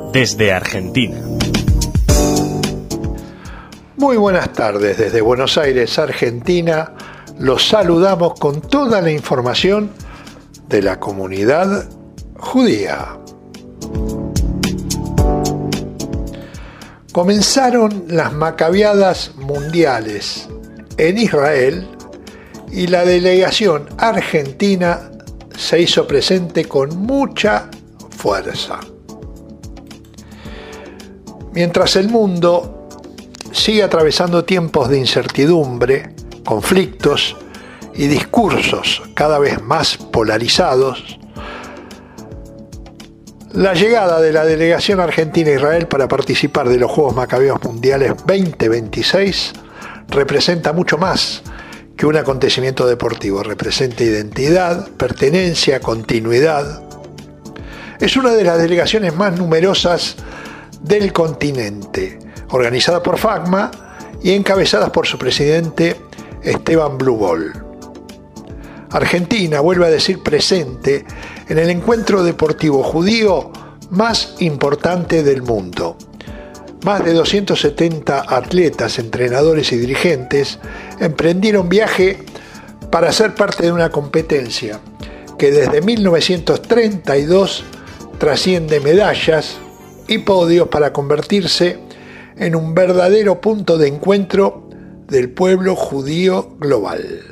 desde Argentina. Muy buenas tardes desde Buenos Aires, Argentina. Los saludamos con toda la información de la comunidad judía. Comenzaron las Macabeadas mundiales en Israel y la delegación argentina se hizo presente con mucha fuerza. Mientras el mundo sigue atravesando tiempos de incertidumbre, conflictos y discursos cada vez más polarizados, la llegada de la delegación argentina a Israel para participar de los Juegos Macabeos Mundiales 2026 representa mucho más que un acontecimiento deportivo. Representa identidad, pertenencia, continuidad. Es una de las delegaciones más numerosas del continente, organizada por FACMA y encabezada por su presidente Esteban Blubol. Argentina vuelve a decir presente en el encuentro deportivo judío más importante del mundo. Más de 270 atletas, entrenadores y dirigentes emprendieron viaje para ser parte de una competencia que desde 1932 trasciende medallas y podios para convertirse en un verdadero punto de encuentro del pueblo judío global.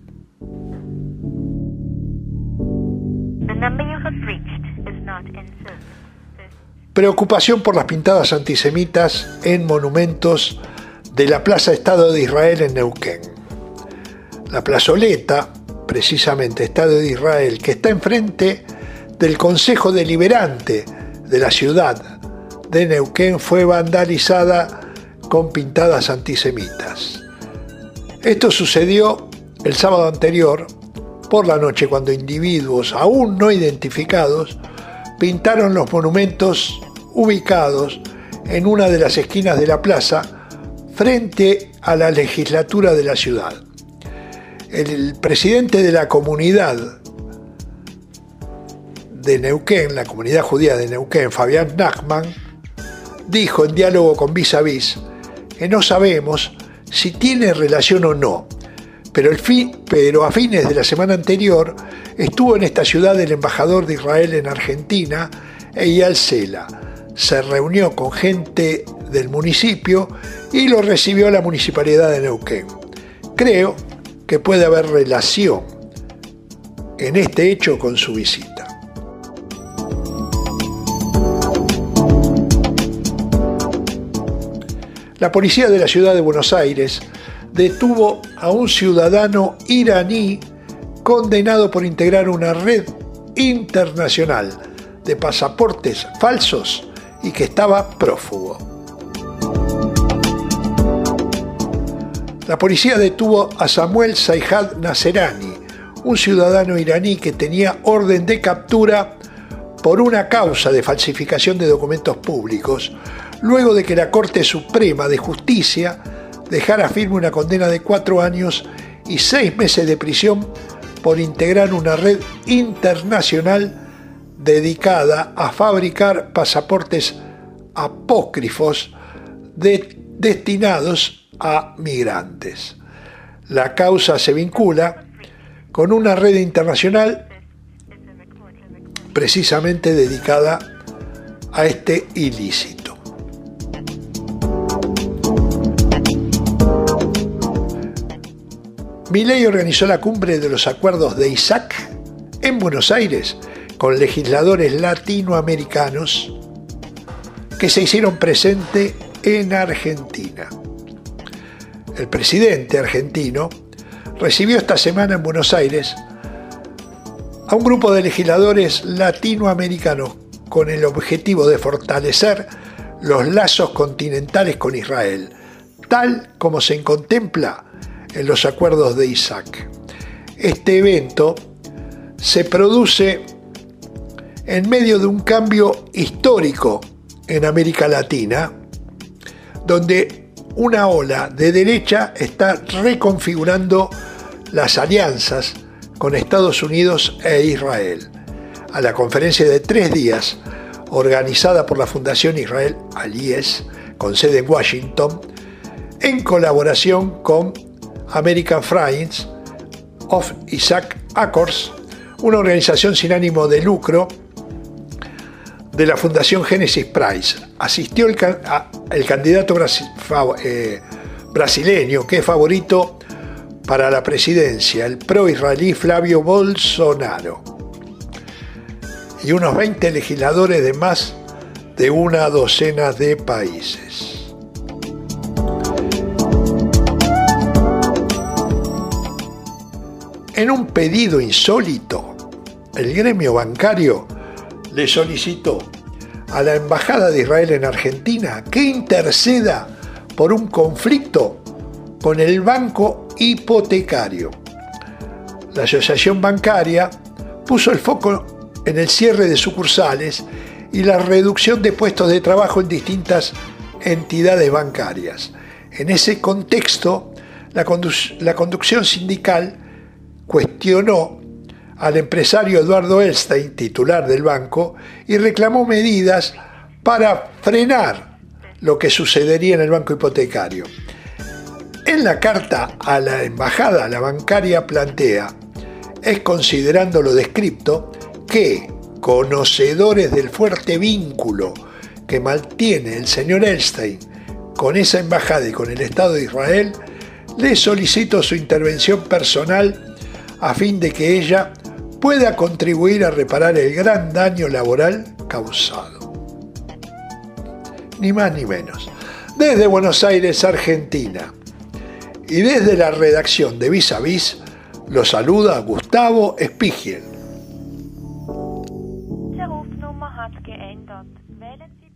Preocupación por las pintadas antisemitas en monumentos de la Plaza Estado de Israel en Neuquén. La plazoleta, precisamente Estado de Israel, que está enfrente del Consejo Deliberante de la ciudad de Neuquén, fue vandalizada con pintadas antisemitas. Esto sucedió el sábado anterior por la noche, cuando individuos aún no identificados pintaron los monumentos ubicados en una de las esquinas de la plaza frente a la legislatura de la ciudad. El presidente de la comunidad de Neuquén, la comunidad judía de Neuquén, Fabián Nachman, dijo en diálogo con Vis a Vis que no sabemos si tiene relación o no, pero a fines de la semana anterior estuvo en esta ciudad el embajador de Israel en Argentina, Eyal Sela. Se reunió con gente del municipio y lo recibió la municipalidad de Neuquén. Creo que puede haber relación en este hecho con su visita. La policía de la ciudad de Buenos Aires detuvo a un ciudadano iraní condenado por integrar una red internacional de pasaportes falsos y que estaba prófugo. La policía detuvo a Samuel Sayhad Naserani, un ciudadano iraní que tenía orden de captura por una causa de falsificación de documentos públicos, luego de que la Corte Suprema de Justicia dejara firme una condena de 4 años y 6 meses de prisión por integrar una red internacional dedicada a fabricar pasaportes apócrifos destinados a migrantes. La causa se vincula con una red internacional precisamente dedicada a este ilícito. Milei organizó la cumbre de los acuerdos de Isaac en Buenos Aires con legisladores latinoamericanos que se hicieron presente en Argentina. El presidente argentino recibió esta semana en Buenos Aires a un grupo de legisladores latinoamericanos con el objetivo de fortalecer los lazos continentales con Israel, tal como se contempla en los acuerdos de Isaac. Este evento se produce en medio de un cambio histórico en América Latina, donde una ola de derecha está reconfigurando las alianzas con Estados Unidos e Israel. A la conferencia de 3 días organizada por la Fundación Israel Alíes, con sede en Washington, en colaboración con American Friends of Isaac Accords, una organización sin ánimo de lucro de la Fundación Genesis Prize. Asistió el candidato brasileño, que es favorito para la presidencia, el pro-israelí Flavio Bolsonaro, y unos 20 legisladores de más de una docena de países. En un pedido insólito, el gremio bancario le solicitó a la Embajada de Israel en Argentina que interceda por un conflicto con el banco hipotecario. La asociación bancaria puso el foco en el cierre de sucursales y la reducción de puestos de trabajo en distintas entidades bancarias. En ese contexto, la conducción sindical cuestionó al empresario Eduardo Elstein, titular del banco, y reclamó medidas para frenar lo que sucedería en el banco hipotecario. En la carta a la embajada, la bancaria plantea, considerando lo descripto, que, conocedores del fuerte vínculo que mantiene el señor Elstein con esa embajada y con el Estado de Israel, le solicito su intervención personal a fin de que ella pueda contribuir a reparar el gran daño laboral causado. Ni más ni menos. Desde Buenos Aires, Argentina, y desde la redacción de Vis a Vis, lo saluda Gustavo Spiegel. Der Rufnummer hat geändert. Wählen Sie